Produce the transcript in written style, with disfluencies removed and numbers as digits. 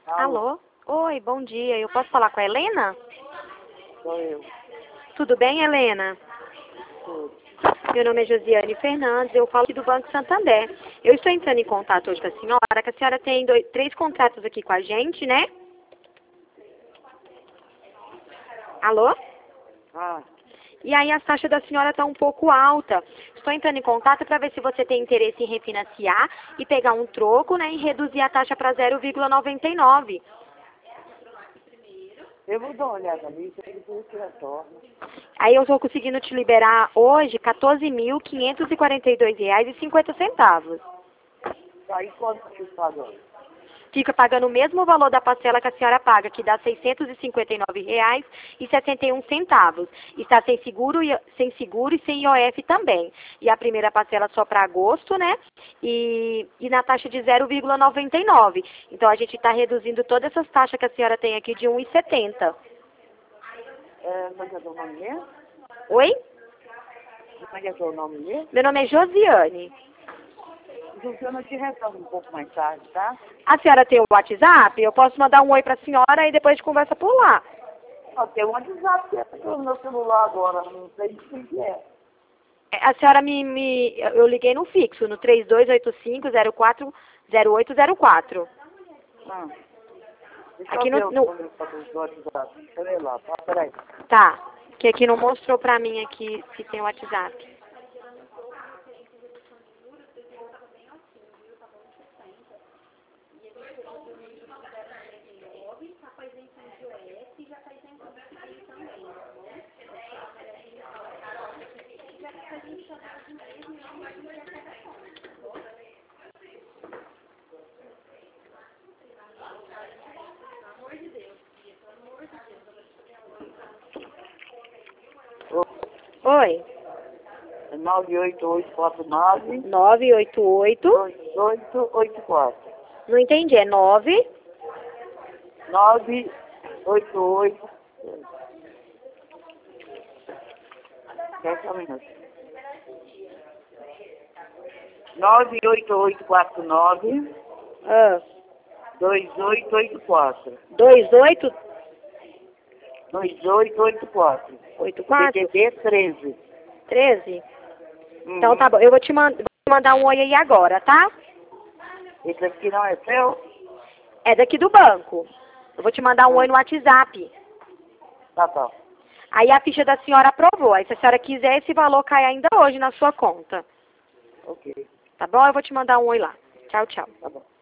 Alô? Alô? Oi, bom dia. Eu posso falar com a Helena? Sou eu. Tudo bem, Helena? Tudo. Meu nome é Josiane Fernandes, eu falo aqui do Banco Santander. Eu estou entrando em contato hoje com a senhora, que a senhora tem três contratos aqui com a gente, né? Alô? Ah, E aí a taxa da senhora está um pouco alta. Estou entrando em contato para ver se você tem interesse em refinanciar e pegar um troco, né, e reduzir a taxa para 0,99. eu vou dar uma olhada ali, depois que retorno. Aí eu estou conseguindo te liberar hoje R$ 14.542,50. Aí quanto que você pagou? Fica pagando o mesmo valor da parcela que a senhora paga, que dá R$ 659,61. Está sem seguro e sem IOF também. E a primeira parcela só para agosto, né? E na taxa de 0,99. Então a gente está reduzindo todas essas taxas que a senhora tem aqui de 1,70. Como é que é teu nome mesmo? Oi? Como é que é teu nome mesmo? Meu nome é Josiane. Juliana, eu te retorno um pouco mais tarde, tá? A senhora tem o WhatsApp? Eu posso mandar um oi para a senhora e depois a gente conversa por lá. Ó, tem um WhatsApp que é no meu celular agora, não sei de quem que é. A senhora eu liguei no fixo, no 3285-040804. Ah, deixa Aqui eu ver o no... número do WhatsApp. Deixa eu ver lá, tá? Peraí. Tá, que aqui não mostrou pra mim aqui se tem o WhatsApp. Oi, 98849 988, 2884. não entendi, é 9, 988. Espera só um minuto. 98849 2884. 2884, 2884. DDD 13. 13? Então tá bom, eu vou te mandar um oi aí agora, tá? Esse aqui não é seu? É daqui do banco. Eu vou te mandar um oi no WhatsApp. Tá bom. Aí a ficha da senhora aprovou. Aí se a senhora quiser, esse valor cai ainda hoje na sua conta. Ok. Tá bom? Eu vou te mandar um oi lá. Tchau, tchau. Tá bom.